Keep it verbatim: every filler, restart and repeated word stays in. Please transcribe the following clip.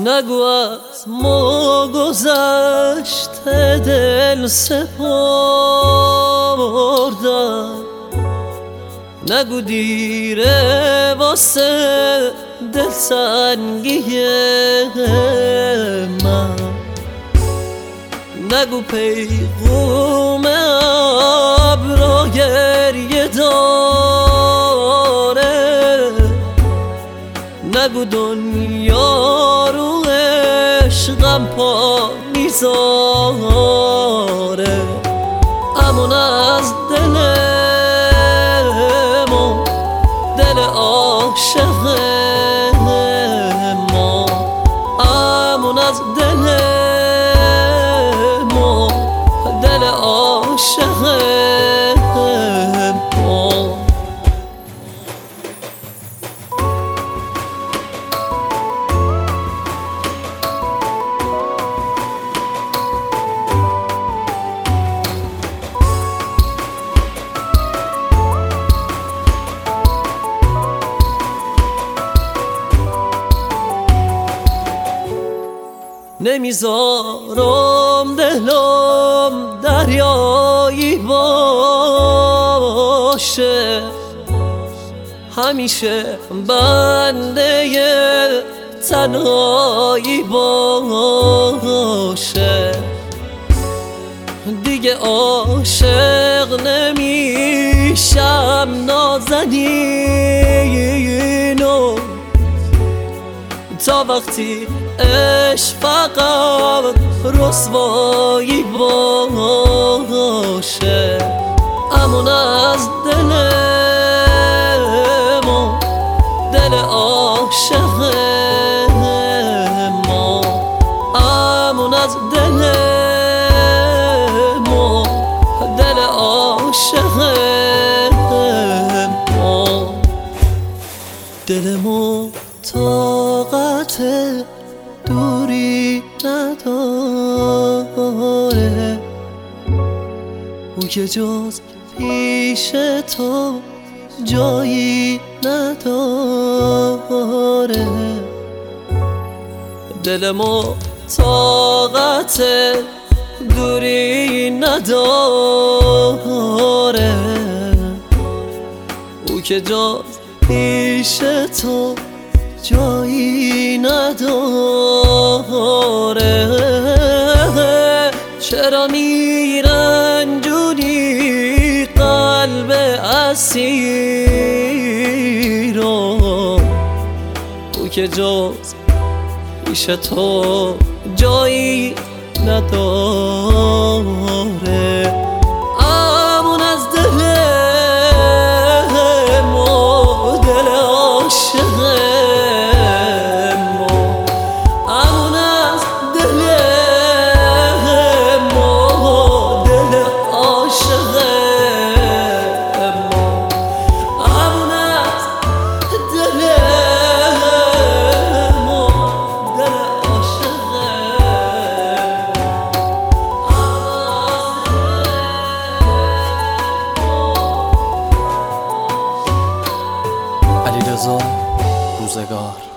نگو از ما گذشته دل سپردم، نگو دیره واسه دل سنگی من، نگو پیغوم ابرا گریه داره، نگو دنیا رو عشقم پا میذاره. امون از دل ما، دل عاشق ما، امون از دل ما، دل عاشق ما. نمیذارم دلم دریایی باشه، همیشه بنده تنهایی باشه. دیگه عاشق نمیشم نازنینو، تا وقتی عشق فقط رسوایی باشه. امون از دل ما، دل عاشق ما، امون از دل ما، دل عاشق ما. دل ما طاقت دوری نداره، او که جز پیش تو جایی نداره. دل ما طاقت دوری نداره، او که جز پیش تو جایی نداره. چرا میرنجونی قلب اسیرو، او که جز پیش تو جایی نداره. امون از دل ما، دل عاشق ما، امون از دل ما، دل عاشق ما، امون از دل ما، دل عاشق علیرضا روزگار.